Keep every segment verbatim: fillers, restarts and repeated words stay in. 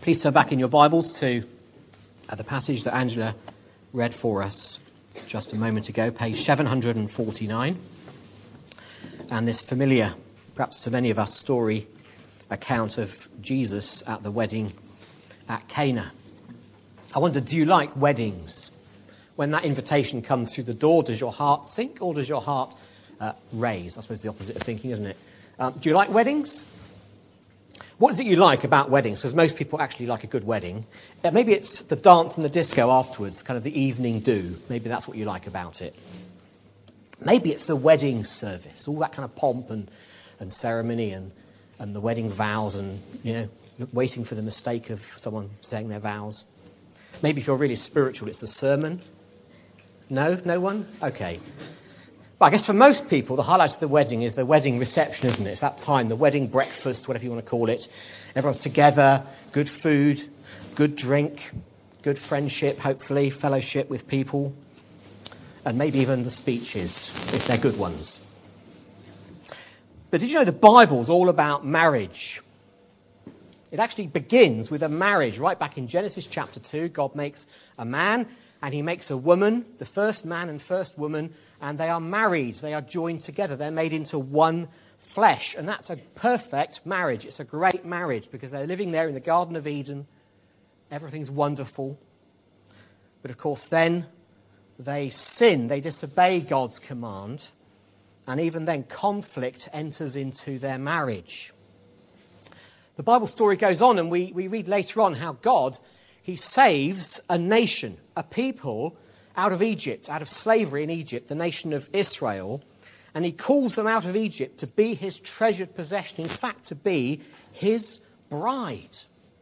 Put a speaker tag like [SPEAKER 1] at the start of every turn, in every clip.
[SPEAKER 1] Please turn back in your Bibles to uh, the passage that Angela read for us just a moment ago, page seven forty-nine. And this familiar, perhaps to many of us, story account of Jesus at the wedding at Cana. I wonder, do you like weddings? When that invitation comes through the door, does your heart sink or does your heart uh, raise? I suppose the opposite of thinking, isn't it? Um, do you like weddings? What is it you like about weddings? Because most people actually like a good wedding. Uh, maybe it's the dance and the disco afterwards, kind of the evening do. Maybe that's what you like about it. Maybe it's the wedding service, all that kind of pomp and, and ceremony and, and the wedding vows and, you know, waiting for the mistake of someone saying their vows. Maybe if you're really spiritual, it's the sermon. No? No one? Okay. But I guess for most people, the highlight of the wedding is the wedding reception, isn't it? It's that time, the wedding breakfast, whatever you want to call it. Everyone's together, good food, good drink, good friendship, hopefully, fellowship with people, and maybe even the speeches, if they're good ones. But did you know the Bible's all about marriage? It actually begins with a marriage. Right back in Genesis chapter two, God makes a man and he makes a woman, the first man and first woman, and they are married. They are joined together. They're made into one flesh. And that's a perfect marriage. It's a great marriage because they're living there in the Garden of Eden. Everything's wonderful. But of course then they sin. They disobey God's command. And even then conflict enters into their marriage. The Bible story goes on, and we, we read later on how God, he saves a nation, a people out of Egypt, out of slavery in Egypt, the nation of Israel, and he calls them out of Egypt to be his treasured possession, in fact, to be his bride.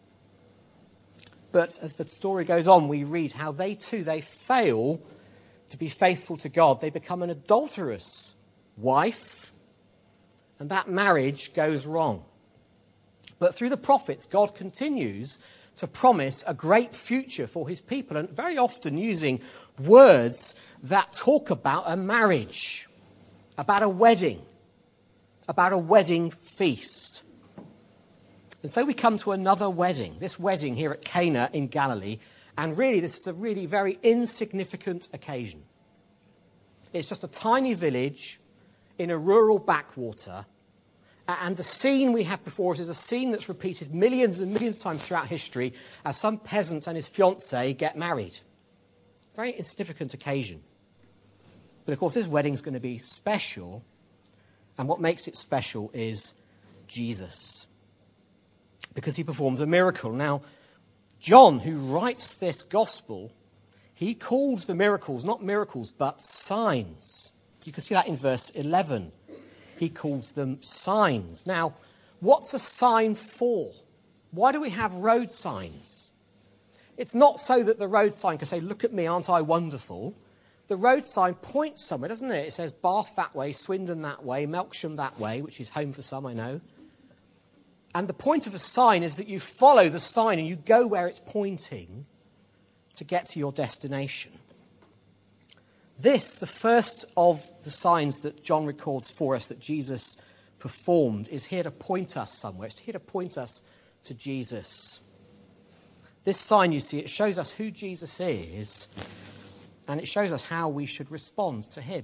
[SPEAKER 1] But as the story goes on, we read how they too, they fail to be faithful to God. They become an adulterous wife, and that marriage goes wrong. But through the prophets, God continues to promise a great future for his people, and very often using words that talk about a marriage, about a wedding, about a wedding feast. And so we come to another wedding, this wedding here at Cana in Galilee, and really this is a really very insignificant occasion. It's just a tiny village in a rural backwater. And the scene we have before us is a scene that's repeated millions and millions of times throughout history as some peasant and his fiancée get married. Very insignificant occasion. But of course this wedding's going to be special. And what makes it special is Jesus. Because he performs a miracle. Now, John, who writes this gospel, he calls the miracles not miracles but signs. You can see that in verse eleven. He calls them signs. Now, what's a sign for? Why do we have road signs? It's not so that the road sign can say, look at me, aren't I wonderful? The road sign points somewhere, doesn't it? It says Bath that way, Swindon that way, Melksham that way, which is home for some, I know. And the point of a sign is that you follow the sign and you go where it's pointing to get to your destination. This, the first of the signs that John records for us that Jesus performed, is here to point us somewhere. It's here to point us to Jesus. This sign, you see, it shows us who Jesus is, and it shows us how we should respond to him.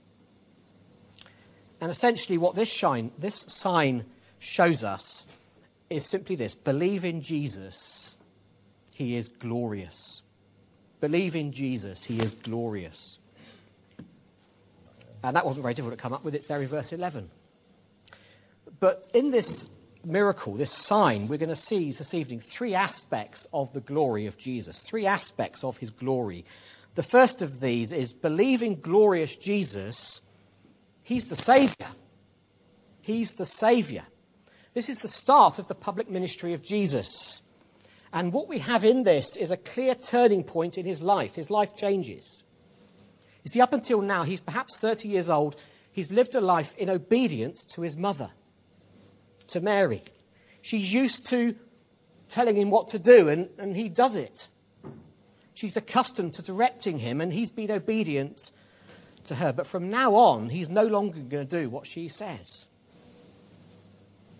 [SPEAKER 1] And essentially what this shine, this sign shows us is simply this: believe in Jesus, he is glorious. Believe in Jesus, he is glorious. And that wasn't very difficult to come up with. It's there in verse eleven. But in this miracle, this sign, we're going to see this evening three aspects of the glory of Jesus, three aspects of his glory. The first of these is believing glorious Jesus. He's the Saviour. He's the Saviour. This is the start of the public ministry of Jesus. And what we have in this is a clear turning point in his life. His life changes. You see, up until now, he's perhaps thirty years old. He's lived a life in obedience to his mother, to Mary. She's used to telling him what to do, and, and he does it. She's accustomed to directing him, and he's been obedient to her. But from now on, he's no longer going to do what she says.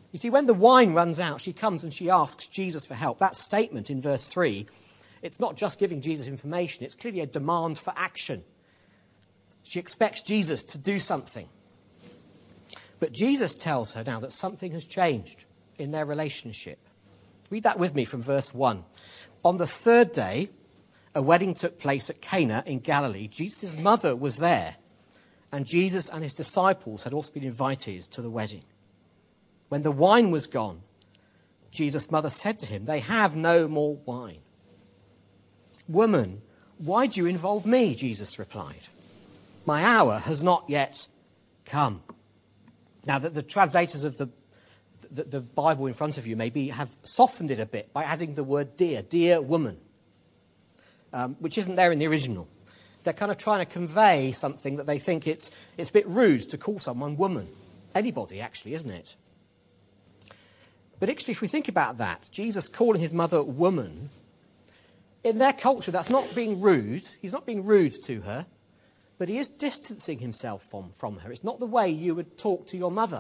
[SPEAKER 1] You see, when the wine runs out, she comes and she asks Jesus for help. That statement in verse three, it's not just giving Jesus information, it's clearly a demand for action. She expects Jesus to do something. But Jesus tells her now that something has changed in their relationship. Read that with me from verse one. On the third day, a wedding took place at Cana in Galilee. Jesus' mother was there, and Jesus and his disciples had also been invited to the wedding. When the wine was gone, Jesus' mother said to him, "They have no more wine." "Woman, why do you involve me?" Jesus replied. "My hour has not yet come." Now, the, the translators of the, the, the Bible in front of you maybe have softened it a bit by adding the word dear, dear woman, um, which isn't there in the original. They're kind of trying to convey something that they think it's, it's a bit rude to call someone woman. Anybody, actually, isn't it? But actually, if we think about that, Jesus calling his mother woman, in their culture, that's not being rude. He's not being rude to her, but he is distancing himself from, from her. It's not the way you would talk to your mother.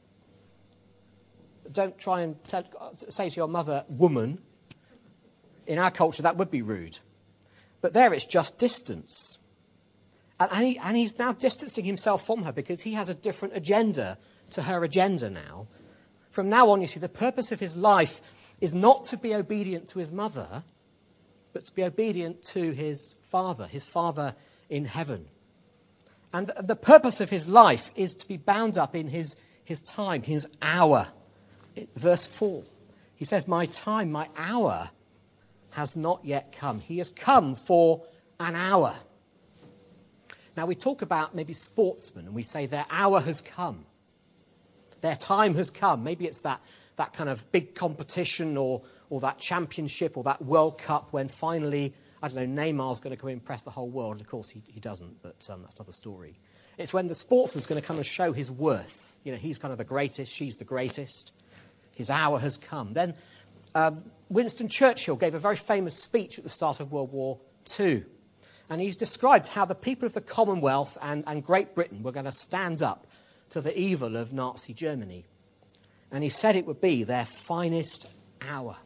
[SPEAKER 1] Don't try and tell, say to your mother, woman. In our culture, that would be rude. But there it's just distance. And, and, he, and he's now distancing himself from her because he has a different agenda to her agenda now. From now on, you see, the purpose of his life is not to be obedient to his mother, but to be obedient to his Father, his Father in heaven. And the purpose of his life is to be bound up in his, his time, his hour. Verse four, he says, "My time, my hour has not yet come." He has come for an hour. Now, we talk about maybe sportsmen, and we say their hour has come. Their time has come. Maybe it's that, that kind of big competition or, or that championship or that World Cup when finally, I don't know, Neymar's going to come and impress the whole world. Of course, he, he doesn't, but um, that's another story. It's when the sportsman's going to come and show his worth. You know, he's kind of the greatest, she's the greatest. His hour has come. Then um, Winston Churchill gave a very famous speech at the start of World War Two. And he described how the people of the Commonwealth and, and Great Britain were going to stand up to the evil of Nazi Germany. And he said it would be their finest hour.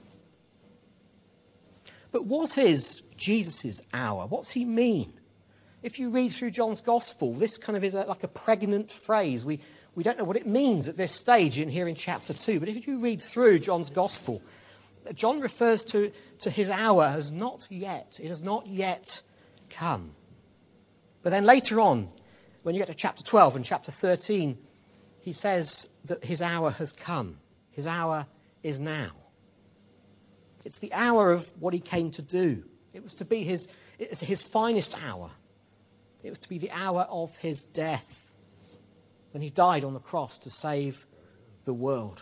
[SPEAKER 1] But what is Jesus' hour? What's he mean? If you read through John's Gospel, this kind of is a, like a pregnant phrase. We, we don't know what it means at this stage in here in chapter two. But if you read through John's Gospel, John refers to, to his hour as not yet. It has not yet come. But then later on, when you get to chapter twelve and chapter thirteen, he says that his hour has come. His hour is now. It's the hour of what he came to do. It was to be his, it's his finest hour. It was to be the hour of his death, when he died on the cross to save the world.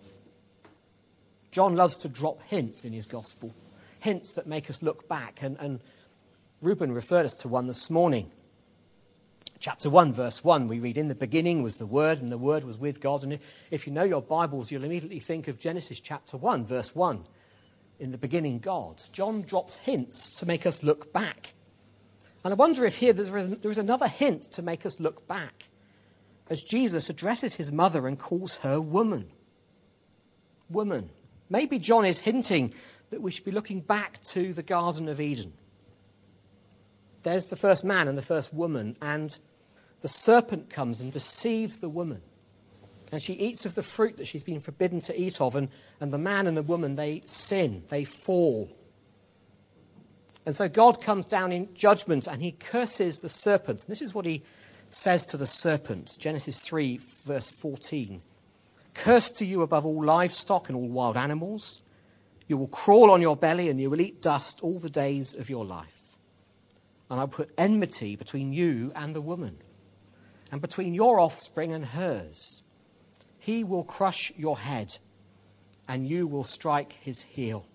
[SPEAKER 1] John loves to drop hints in his gospel, hints that make us look back. And, and Ruben referred us to one this morning. Chapter one, verse one, we read, "In the beginning was the Word, and the Word was with God." And if you know your Bibles, you'll immediately think of Genesis chapter one, verse one. In the beginning, God. John drops hints to make us look back. And I wonder if here there is another hint to make us look back, as Jesus addresses his mother and calls her woman. Woman. Maybe John is hinting that we should be looking back to the Garden of Eden. There's the first man and the first woman, and the serpent comes and deceives the woman. And she eats of the fruit that she's been forbidden to eat of, and, and the man and the woman, they sin, they fall. And so God comes down in judgment and he curses the serpent. And this is what he says to the serpent, Genesis three, verse fourteen. "Cursed are you above all livestock and all wild animals. You will crawl on your belly and you will eat dust all the days of your life. And I will put enmity between you and the woman, and between your offspring and hers. He will crush your head, and you will strike his heel."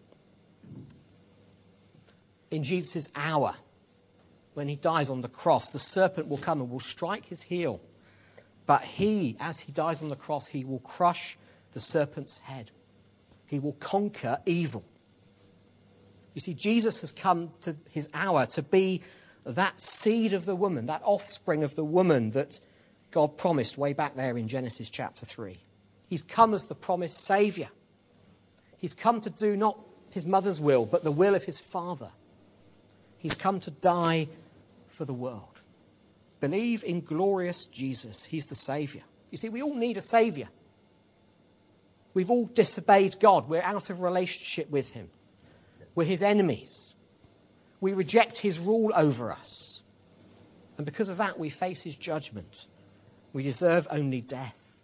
[SPEAKER 1] In Jesus' hour, when he dies on the cross, the serpent will come and will strike his heel. But he, as he dies on the cross, he will crush the serpent's head. He will conquer evil. You see, Jesus has come to his hour to be that seed of the woman, that offspring of the woman that God promised way back there in Genesis chapter three. He's come as the promised Saviour. He's come to do not his mother's will, but the will of his Father. He's come to die for the world. Believe in glorious Jesus. He's the Saviour. You see, we all need a Saviour. We've all disobeyed God. We're out of relationship with him. We're his enemies. We reject his rule over us. And because of that, we face his judgment. We deserve only death.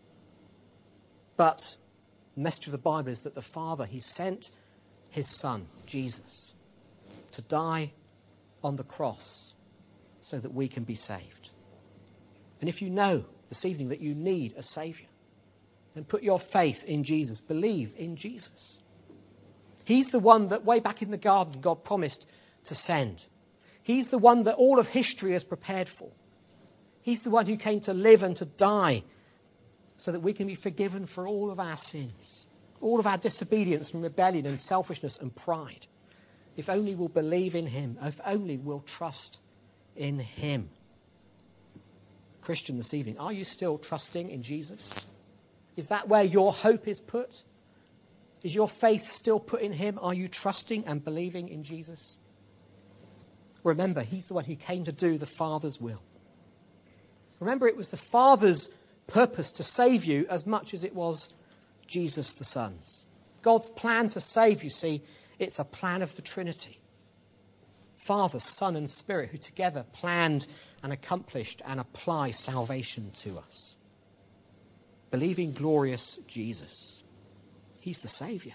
[SPEAKER 1] But the message of the Bible is that the Father, he sent his Son, Jesus, to die on the cross so that we can be saved. And if you know this evening that you need a Saviour, then put your faith in Jesus. Believe in Jesus. He's the one that way back in the garden God promised to send. He's the one that all of history is prepared for. He's the one who came to live and to die so that we can be forgiven for all of our sins, all of our disobedience and rebellion and selfishness and pride. If only we'll believe in him, if only we'll trust in him. Christian, this evening, are you still trusting in Jesus? Is that where your hope is put? Is your faith still put in him? Are you trusting and believing in Jesus? Remember, he's the one who came to do the Father's will. Remember, it was the Father's purpose to save you as much as it was Jesus the Son's. God's plan to save, you see, it's a plan of the Trinity. Father, Son and Spirit, who together planned and accomplished and apply salvation to us. Believe in glorious Jesus. He's the Saviour.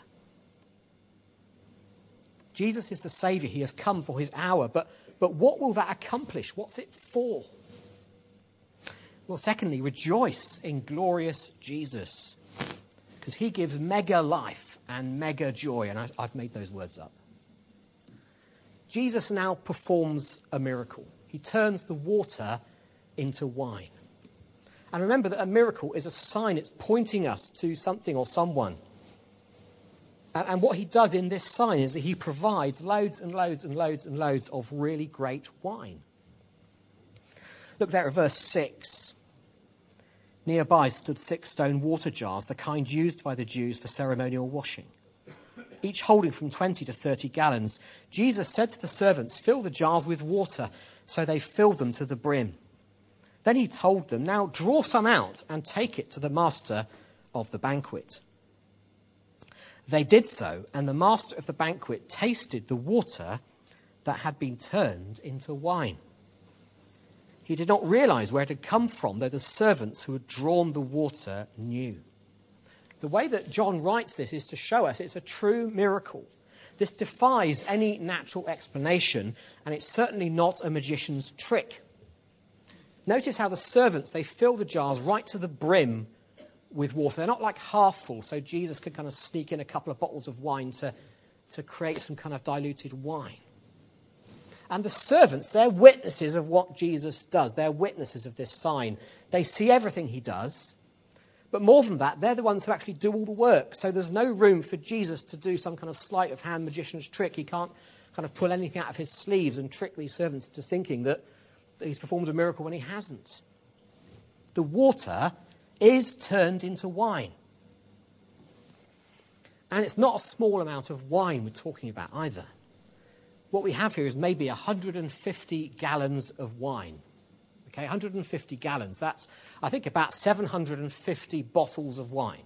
[SPEAKER 1] Jesus is the Saviour. He has come for his hour. But, but what will that accomplish? What's it for? Well, secondly, rejoice in glorious Jesus. Because he gives mega life and mega joy. And I, I've made those words up. Jesus now performs a miracle. He turns the water into wine. And remember that a miracle is a sign. It's pointing us to something or someone. And, and what he does in this sign is that he provides loads and loads and loads and loads of really great wine. Look there at verse six. Nearby stood six stone water jars, the kind used by the Jews for ceremonial washing, each holding from twenty to thirty gallons. Jesus said to the servants, "Fill the jars with water." So they filled them to the brim. Then he told them, "Now draw some out and take it to the master of the banquet." They did so, and the master of the banquet tasted the water that had been turned into wine. He did not realize where it had come from, though the servants who had drawn the water knew. The way that John writes this is to show us it's a true miracle. This defies any natural explanation, and it's certainly not a magician's trick. Notice how the servants, they fill the jars right to the brim with water. They're not like half full, so Jesus could kind of sneak in a couple of bottles of wine to, to create some kind of diluted wine. And the servants, they're witnesses of what Jesus does. They're witnesses of this sign. They see everything he does. But more than that, they're the ones who actually do all the work. So there's no room for Jesus to do some kind of sleight of hand magician's trick. He can't kind of pull anything out of his sleeves and trick these servants into thinking that, that he's performed a miracle when he hasn't. The water is turned into wine. And it's not a small amount of wine we're talking about either. What we have here is maybe one hundred fifty gallons of wine. Okay, one hundred fifty gallons. That's, I think, about seven hundred fifty bottles of wine.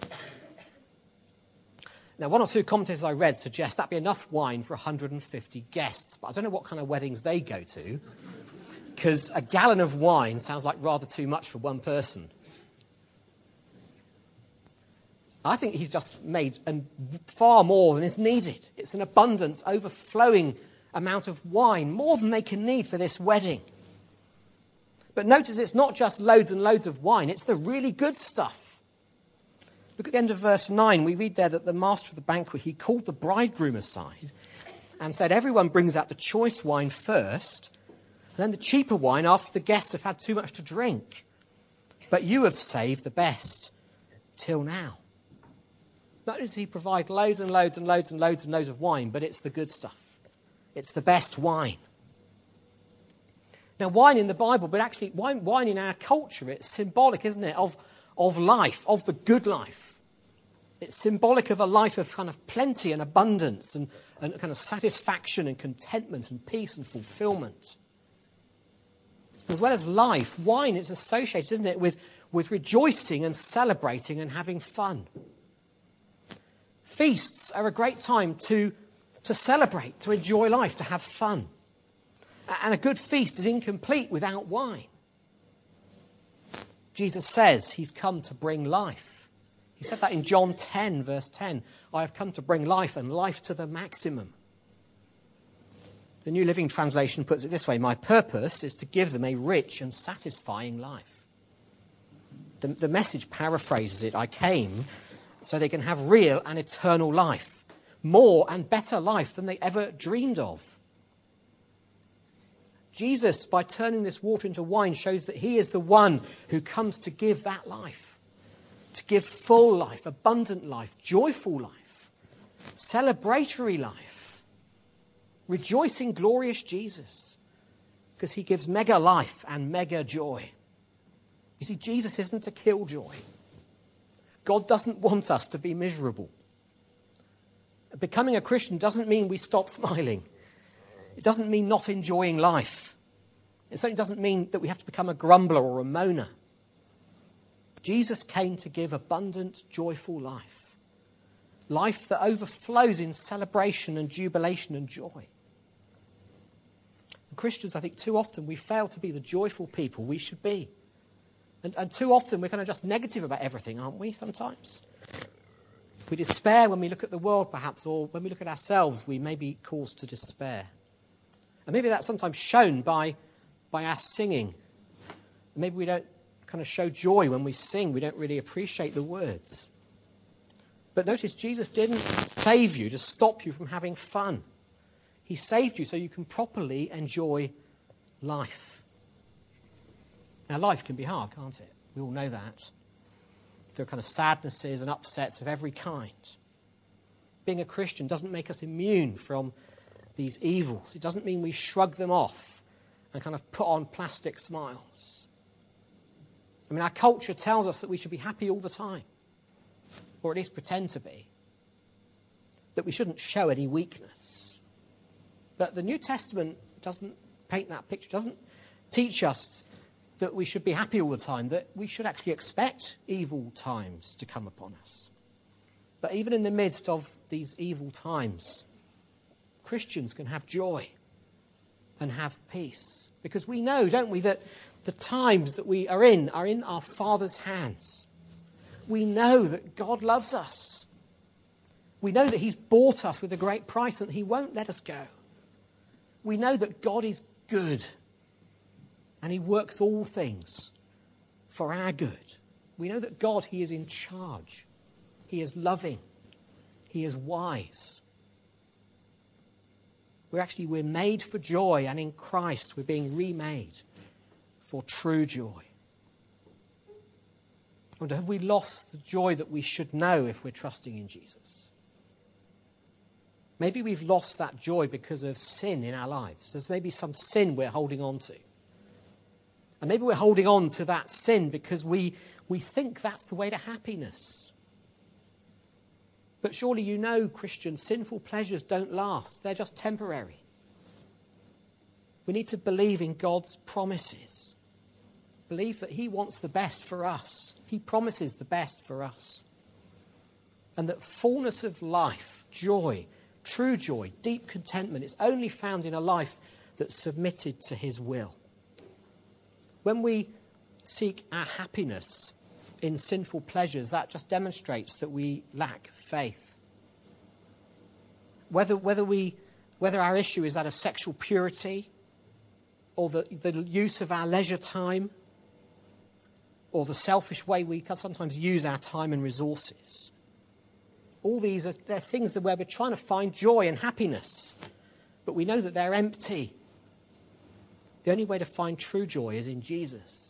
[SPEAKER 1] Now, one or two commentators I read suggest that'd be enough wine for one hundred fifty guests. But I don't know what kind of weddings they go to, because a gallon of wine sounds like rather too much for one person. I think he's just made an, far more than is needed. It's an abundance, overflowing amount of wine, more than they can need for this wedding. But notice it's not just loads and loads of wine, it's the really good stuff. Look at the end of verse nine. We read there that the master of the banquet, he called the bridegroom aside and said, "Everyone brings out the choice wine first, and then the cheaper wine after the guests have had too much to drink. But you have saved the best till now." Not only does he provide loads and loads and loads and loads and loads of wine, but it's the good stuff. It's the best wine. Now, wine in the Bible, but actually wine, wine in our culture, it's symbolic, isn't it, of, of life, of the good life. It's symbolic of a life of kind of plenty and abundance and, and kind of satisfaction and contentment and peace and fulfillment. As well as life, wine is associated, isn't it, with, with rejoicing and celebrating and having fun. Feasts are a great time to, to celebrate, to enjoy life, to have fun. And a good feast is incomplete without wine. Jesus says he's come to bring life. He said that in John ten, verse ten. I have come to bring life, and life to the maximum. The New Living Translation puts it this way: my purpose is to give them a rich and satisfying life. The, the Message paraphrases it: I came so they can have real and eternal life, more and better life than they ever dreamed of. Jesus, by turning this water into wine, shows that he is the one who comes to give that life, to give full life, abundant life, joyful life, celebratory life, rejoicing, glorious Jesus, because he gives mega life and mega joy. You see, Jesus isn't a killjoy. God doesn't want us to be miserable. Becoming a Christian doesn't mean we stop smiling. It doesn't mean not enjoying life. It certainly doesn't mean that we have to become a grumbler or a moaner. Jesus came to give abundant, joyful life. Life that overflows in celebration and jubilation and joy. And Christians, I think too often we fail to be the joyful people we should be. And, and too often we're kind of just negative about everything, aren't we, sometimes? We despair when we look at the world, perhaps, or when we look at ourselves, we may be caused to despair. And maybe that's sometimes shown by, by our singing. Maybe we don't kind of show joy when we sing. We don't really appreciate the words. But notice, Jesus didn't save you to stop you from having fun. He saved you so you can properly enjoy life. Now, life can be hard, can't it? We all know that. There are kind of sadnesses and upsets of every kind. Being a Christian doesn't make us immune from these evils. It doesn't mean we shrug them off and kind of put on plastic smiles. I mean, our culture tells us that we should be happy all the time, or at least pretend to be, that we shouldn't show any weakness. But the New Testament doesn't paint that picture, doesn't teach us that we should be happy all the time, that we should actually expect evil times to come upon us. But even in the midst of these evil times, Christians can have joy and have peace. Because we know, don't we, that the times that we are in are in our Father's hands. We know that God loves us. We know that he's bought us with a great price and he won't let us go. We know that God is good and he works all things for our good. We know that God, he is in charge. He is loving. He is wise. We're actually, we're made for joy, and in Christ we're being remade for true joy. And have we lost the joy that we should know if we're trusting in Jesus? Maybe we've lost that joy because of sin in our lives. There's maybe some sin we're holding on to. And maybe we're holding on to that sin because we, we think that's the way to happiness. But surely you know, Christian, sinful pleasures don't last. They're just temporary. We need to believe in God's promises. Believe that he wants the best for us. He promises the best for us. And that fullness of life, joy, true joy, deep contentment is only found in a life that's submitted to his will. When we seek our happiness in sinful pleasures, that just demonstrates that we lack faith. Whether whether we whether our issue is that of sexual purity, or the, the use of our leisure time, or the selfish way we can sometimes use our time and resources. All these are they're things that where we're trying to find joy and happiness, but we know that they're empty. The only way to find true joy is in Jesus.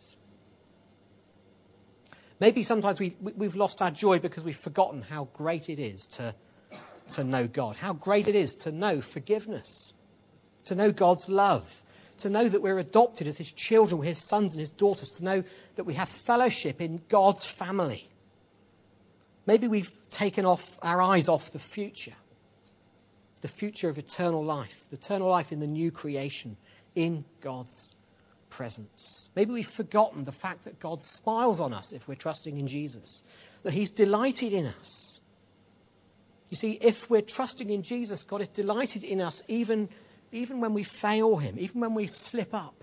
[SPEAKER 1] Maybe sometimes we, we've lost our joy because we've forgotten how great it is to, to know God, how great it is to know forgiveness, to know God's love, to know that we're adopted as his children, we're his sons and his daughters, to know that we have fellowship in God's family. Maybe we've taken off our eyes off the future, the future of eternal life, the eternal life in the new creation, in God's presence. Maybe we've forgotten the fact that God smiles on us if we're trusting in Jesus, that he's delighted in us. You see, if we're trusting in Jesus, God is delighted in us even, even when we fail him, even when we slip up.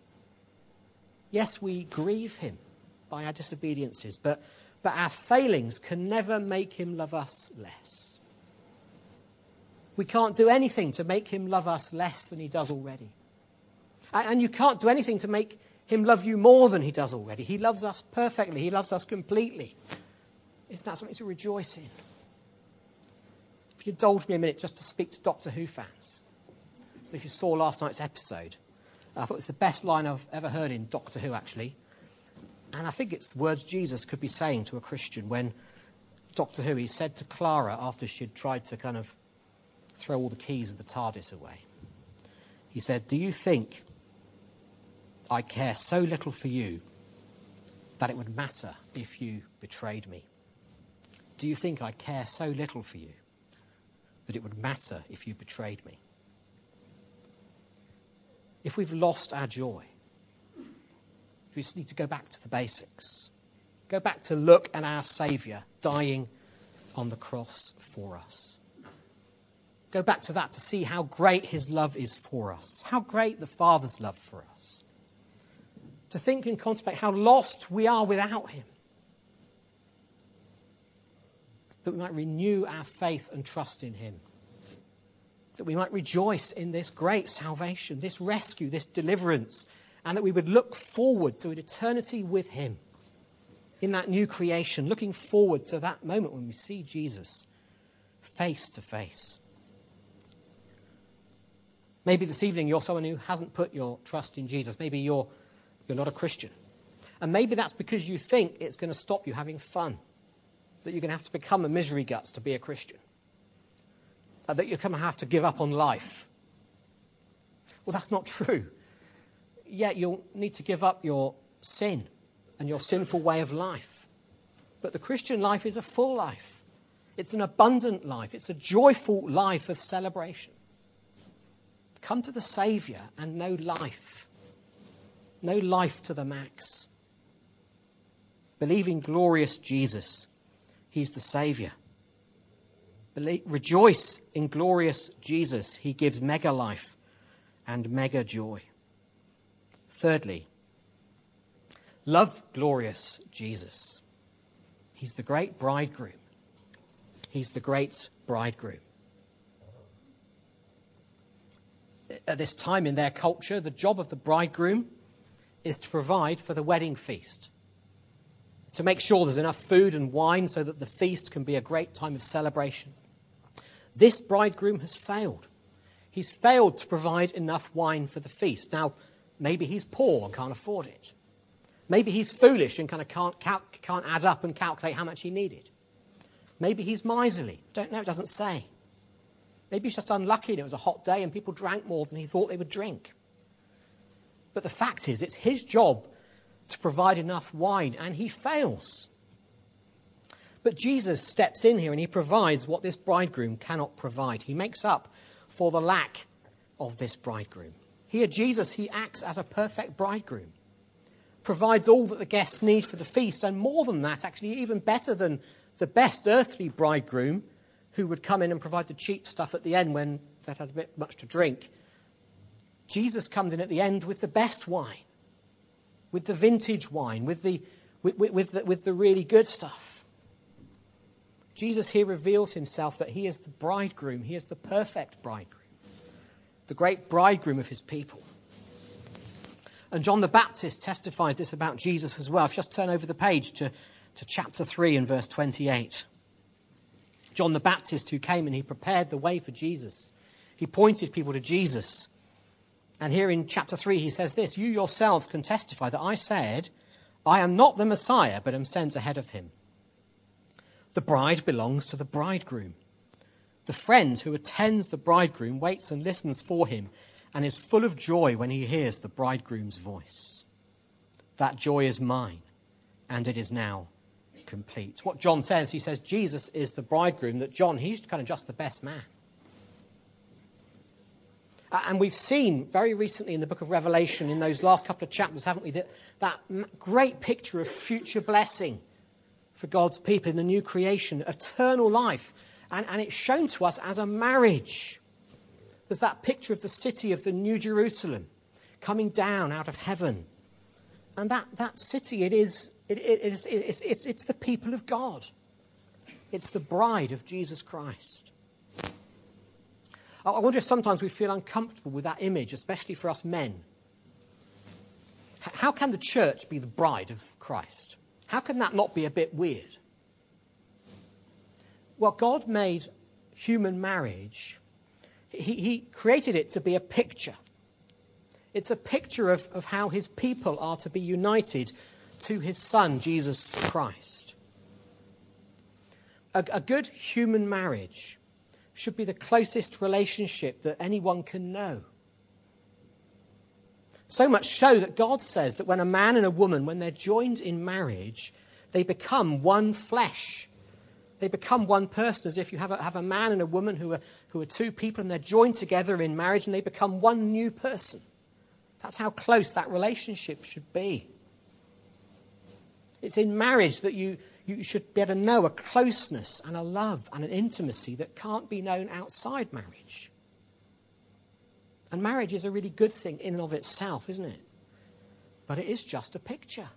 [SPEAKER 1] Yes, we grieve him by our disobediences, but, but our failings can never make him love us less. We can't do anything to make him love us less than he does already. And you can't do anything to make him love you more than he does already. He loves us perfectly. He loves us completely. Isn't that something to rejoice in? If you indulge me a minute just to speak to Doctor Who fans. If you saw last night's episode, I thought it's the best line I've ever heard in Doctor Who, actually. And I think it's the words Jesus could be saying to a Christian when Doctor Who, he said to Clara after she'd tried to kind of throw all the keys of the TARDIS away. He said, "Do you think I care so little for you that it would matter if you betrayed me? Do you think I care so little for you that it would matter if you betrayed me?" If we've lost our joy, we just need to go back to the basics. Go back to look at our Saviour dying on the cross for us. Go back to that to see how great his love is for us, how great the Father's love for us. To think and contemplate how lost we are without him. That we might renew our faith and trust in him. That we might rejoice in this great salvation, this rescue, this deliverance, and that we would look forward to an eternity with him in that new creation, looking forward to that moment when we see Jesus face to face. Maybe this evening you're someone who hasn't put your trust in Jesus. Maybe you're you're not a Christian. And maybe that's because you think it's going to stop you having fun. That you're going to have to become a misery guts to be a Christian. Uh, that you're going to have to give up on life. Well, that's not true. Yet you'll need to give up your sin and your sinful way of life. But the Christian life is a full life. It's an abundant life. It's a joyful life of celebration. Come to the Saviour and know life. Know life to the max. Believe in glorious Jesus. He's the Saviour. Believe, rejoice in glorious Jesus. He gives mega life and mega joy. Thirdly, love glorious Jesus. He's the great bridegroom. He's the great bridegroom. At this time in their culture, the job of the bridegroom is to provide for the wedding feast. To make sure there's enough food and wine so that the feast can be a great time of celebration. This bridegroom has failed. He's failed to provide enough wine for the feast. Now, maybe he's poor and can't afford it. Maybe he's foolish and kind of can't, cal- can't add up and calculate how much he needed. Maybe he's miserly. Don't know, it doesn't say. Maybe he's just unlucky and it was a hot day and people drank more than he thought they would drink. But the fact is, it's his job to provide enough wine, and he fails. But Jesus steps in here and he provides what this bridegroom cannot provide. He makes up for the lack of this bridegroom. Here, Jesus, he acts as a perfect bridegroom, provides all that the guests need for the feast, and more than that, actually even better than the best earthly bridegroom who would come in and provide the cheap stuff at the end when they'd had a bit much to drink. Jesus comes in at the end with the best wine, with the vintage wine, with the, with, with, with, the, with the really good stuff. Jesus here reveals himself that he is the bridegroom. He is the perfect bridegroom, the great bridegroom of his people. And John the Baptist testifies this about Jesus as well. If you just turn over the page to, to chapter three and verse twenty-eight. John the Baptist, who came and he prepared the way for Jesus. He pointed people to Jesus. And here in chapter three, he says this: "You yourselves can testify that I said, I am not the Messiah, but am sent ahead of him. The bride belongs to the bridegroom. The friend who attends the bridegroom waits and listens for him and is full of joy when he hears the bridegroom's voice. That joy is mine, and it is now complete. What John says, he says Jesus is the bridegroom, that John, he's kind of just the best man. And we've seen very recently in the book of Revelation, in those last couple of chapters, haven't we, that, that great picture of future blessing for God's people in the new creation, eternal life. And, and it's shown to us as a marriage. There's that picture of the city of the New Jerusalem coming down out of heaven. And that, that city, it is, it, it is it's, it's, it's the people of God. It's the bride of Jesus Christ. I wonder if sometimes we feel uncomfortable with that image, especially for us men. How can the church be the bride of Christ? How can that not be a bit weird? Well, God made human marriage. He, he created it to be a picture. It's a picture of, of how his people are to be united to his Son, Jesus Christ. A, a good human marriage should be the closest relationship that anyone can know. So much so that God says that when a man and a woman, when they're joined in marriage, they become one flesh. They become one person, as if you have a, have a man and a woman who are, who are two people and they're joined together in marriage and they become one new person. That's how close that relationship should be. It's in marriage that you, you should be able to know a closeness and a love and an intimacy that can't be known outside marriage. And marriage is a really good thing in and of itself, isn't it? But it is just a picture.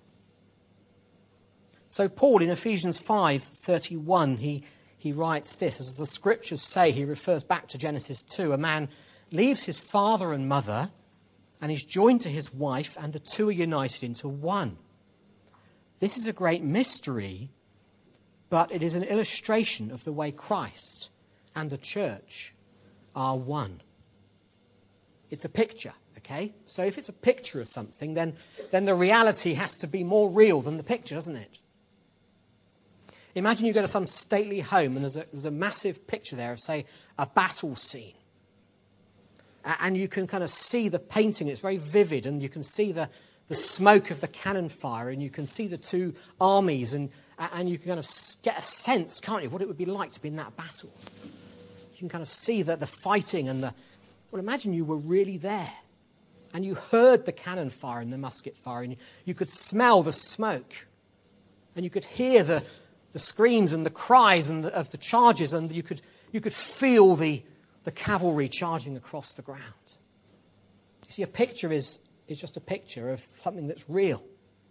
[SPEAKER 1] So Paul in Ephesians five thirty-one, he, he writes this, as the scriptures say, he refers back to Genesis two, a man leaves his father and mother and is joined to his wife, and the two are united into one. This is a great mystery, but it is an illustration of the way Christ and the church are one. It's a picture, okay? So if it's a picture of something, then, then the reality has to be more real than the picture, doesn't it? Imagine you go to some stately home and there's a, there's a massive picture there of, say, a battle scene. And you can kind of see the painting. It's very vivid, and you can see the, the smoke of the cannon fire, and you can see the two armies, and, and you can kind of get a sense, can't you, what it would be like to be in that battle. You can kind of see the, the fighting and the... Well, imagine you were really there, and you heard the cannon fire and the musket fire, and you, you could smell the smoke, and you could hear the, the screams and the cries and the, of the charges, and you could you could feel the... the cavalry charging across the ground. You see, a picture is, is just a picture of something that's real.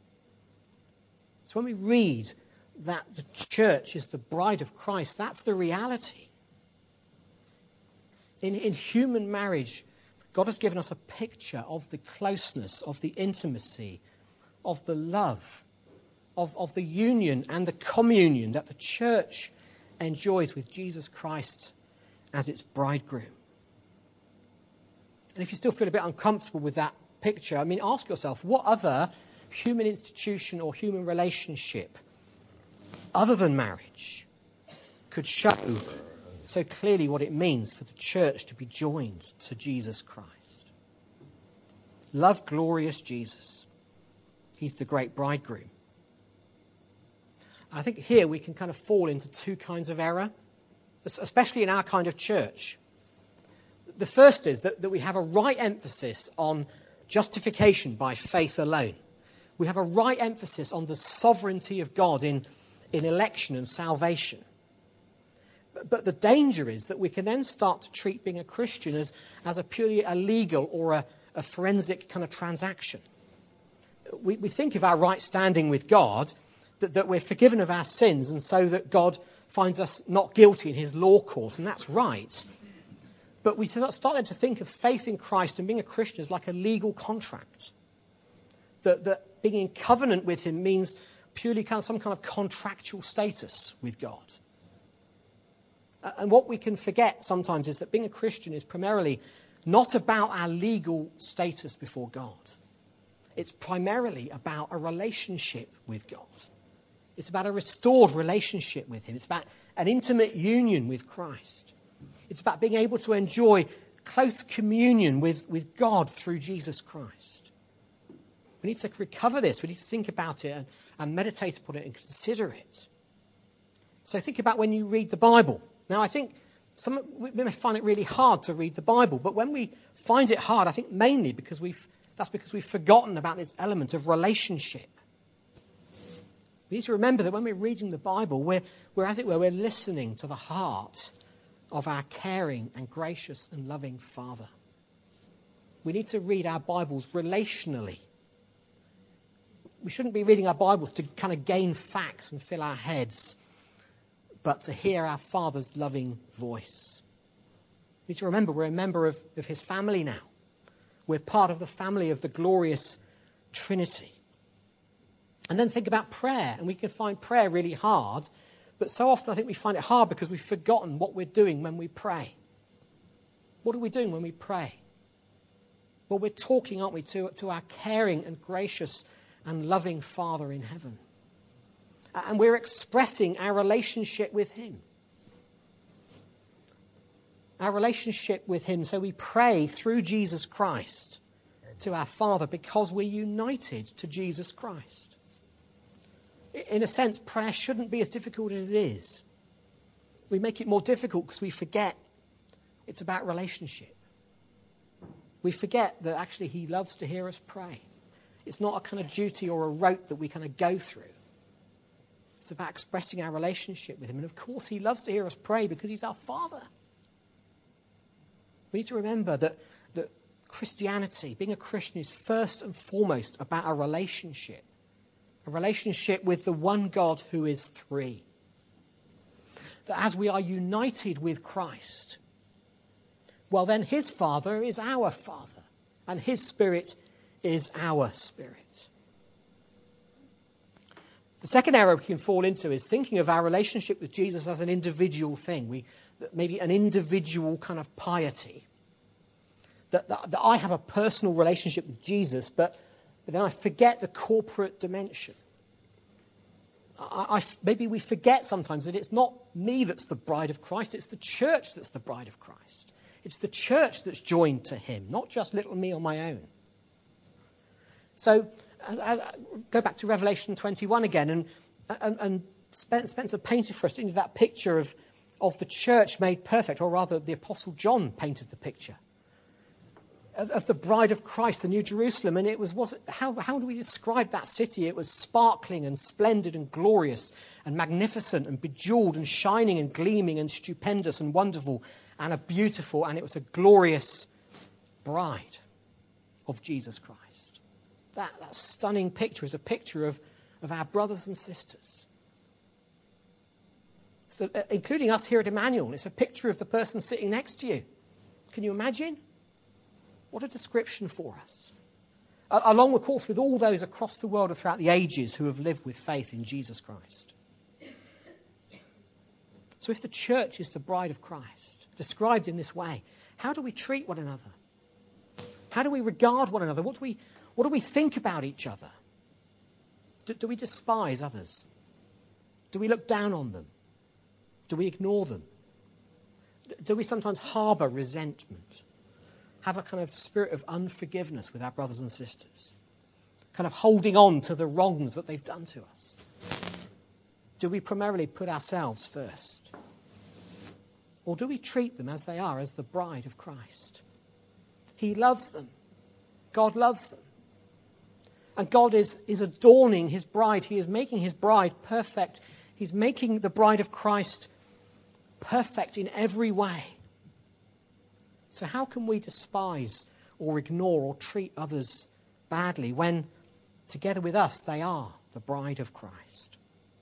[SPEAKER 1] So when we read that the church is the bride of Christ, that's the reality. In, in human marriage, God has given us a picture of the closeness, of the intimacy, of the love, of, of the union and the communion that the church enjoys with Jesus Christ as its bridegroom. And if you still feel a bit uncomfortable with that picture, I mean, ask yourself, what other human institution or human relationship other than marriage could show so clearly what it means for the church to be joined to Jesus Christ? Love glorious Jesus. He's the great bridegroom. I think here we can kind of fall into two kinds of error, especially in our kind of church. The first is that, that we have a right emphasis on justification by faith alone. We have a right emphasis on the sovereignty of God in, in election and salvation. But, but the danger is that we can then start to treat being a Christian as, as a purely a legal or a, a forensic kind of transaction. We, we think of our right standing with God, that, that we're forgiven of our sins, and so that God finds us not guilty in his law court, and that's right. But we start then to think of faith in Christ and being a Christian as like a legal contract. That, that being in covenant with him means purely kind of some kind of contractual status with God. And what we can forget sometimes is that being a Christian is primarily not about our legal status before God. It's primarily about a relationship with God. It's about a restored relationship with him. It's about an intimate union with Christ. It's about being able to enjoy close communion with, with God through Jesus Christ. We need to recover this. We need to think about it and, and meditate upon it and consider it. So think about when you read the Bible. Now, I think some we may find it really hard to read the Bible, but when we find it hard, I think mainly because we've that's because we've forgotten about this element of relationship. We need to remember that when we're reading the Bible, we're, we're as it were, we're listening to the heart of our caring and gracious and loving Father. We need to read our Bibles relationally. We shouldn't be reading our Bibles to kind of gain facts and fill our heads, but to hear our Father's loving voice. We need to remember we're a member of, of his family now. We're part of the family of the glorious Trinity. And then think about prayer. And we can find prayer really hard, but so often I think we find it hard because we've forgotten what we're doing when we pray. What are we doing when we pray? Well, we're talking, aren't we, to, to our caring and gracious and loving Father in heaven. And we're expressing our relationship with him. Our relationship with him. So we pray through Jesus Christ to our Father because we're united to Jesus Christ. In a sense, prayer shouldn't be as difficult as it is. We make it more difficult because we forget it's about relationship. We forget that actually he loves to hear us pray. It's not a kind of duty or a rote that we kind of go through. It's about expressing our relationship with him. And of course, he loves to hear us pray because he's our Father. We need to remember that, that Christianity, being a Christian, is first and foremost about a relationship. A relationship with the one God who is three. That as we are united with Christ, well then his Father is our Father. And his Spirit is our Spirit. The second error we can fall into is thinking of our relationship with Jesus as an individual thing. We, maybe an individual kind of piety. That, that, that I have a personal relationship with Jesus, but, but then I forget the corporate dimension. I, I, maybe we forget sometimes that it's not me that's the bride of Christ, it's the church that's the bride of Christ. It's the church that's joined to him, not just little me on my own. So, uh, go back to Revelation twenty-one again, and, and, and Spencer painted for us into that picture of, of the church made perfect, or rather the Apostle John painted the picture of, of the bride of Christ, the New Jerusalem. And it was, was it, how, how do we describe that city? It was sparkling and splendid and glorious and magnificent and bejeweled and shining and gleaming and stupendous and wonderful and a beautiful, and it was a glorious bride of Jesus Christ. That, that stunning picture is a picture of, of our brothers and sisters. So, uh, including us here at Emmanuel, it's a picture of the person sitting next to you. Can you imagine? What a description for us. Uh, along, of course, with all those across the world and throughout the ages who have lived with faith in Jesus Christ. So if the church is the bride of Christ, described in this way, how do we treat one another? How do we regard one another? What do we What do we think about each other? Do, do we despise others? Do we look down on them? Do we ignore them? Do we sometimes harbour resentment? Have a kind of spirit of unforgiveness with our brothers and sisters? Kind of holding on to the wrongs that they've done to us? Do we primarily put ourselves first? Or do we treat them as they are, as the bride of Christ? He loves them. God loves them. And God is, is adorning his bride. He is making his bride perfect. He's making the bride of Christ perfect in every way. So how can we despise or ignore or treat others badly when together with us they are the bride of Christ?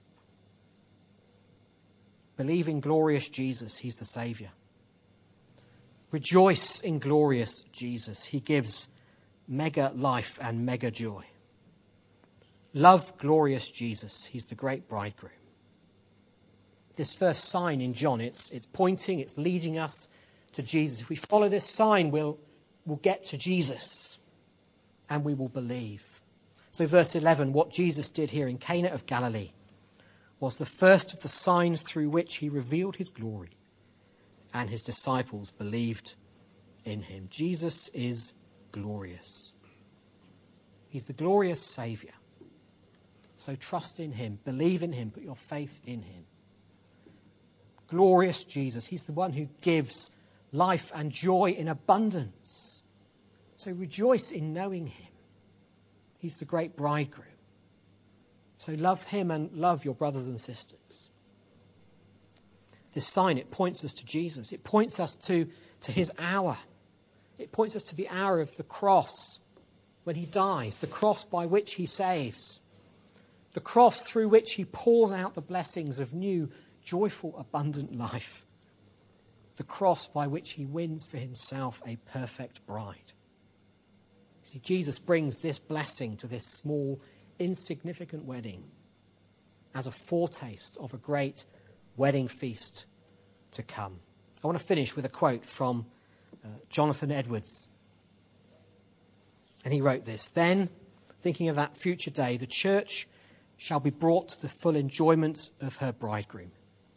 [SPEAKER 1] Believe in glorious Jesus. He's the Saviour. Rejoice in glorious Jesus. He gives mega life and mega joy. Love glorious Jesus. He's the great bridegroom. This first sign in John, it's it's pointing, it's leading us to Jesus. If we follow this sign, we'll, we'll get to Jesus and we will believe. So verse eleven, what Jesus did here in Cana of Galilee was the first of the signs through which he revealed his glory, and his disciples believed in him. Jesus is glorious. He's the glorious Saviour. So trust in him, believe in him, put your faith in him. Glorious Jesus, he's the one who gives life and joy in abundance. So rejoice in knowing him. He's the great bridegroom. So love him and love your brothers and sisters. This sign, it points us to Jesus. It points us to, to his hour. It points us to the hour of the cross when he dies, the cross by which he saves, the cross through which he pours out the blessings of new, joyful, abundant life, the cross by which he wins for himself a perfect bride. See, Jesus brings this blessing to this small, insignificant wedding as a foretaste of a great wedding feast to come. I want to finish with a quote from uh, Jonathan Edwards. And he wrote this: "Then, thinking of that future day, the church shall be brought to the full enjoyment of her bridegroom,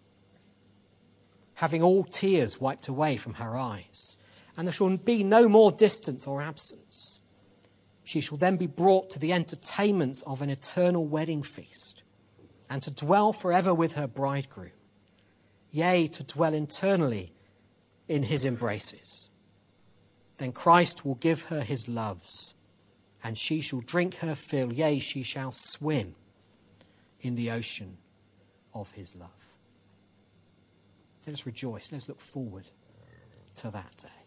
[SPEAKER 1] having all tears wiped away from her eyes, and there shall be no more distance or absence. She shall then be brought to the entertainments of an eternal wedding feast, and to dwell forever with her bridegroom, yea, to dwell eternally in his embraces. Then Christ will give her his loves, and she shall drink her fill, yea, she shall swim in the ocean of his love." Let us rejoice. Let's look forward to that day.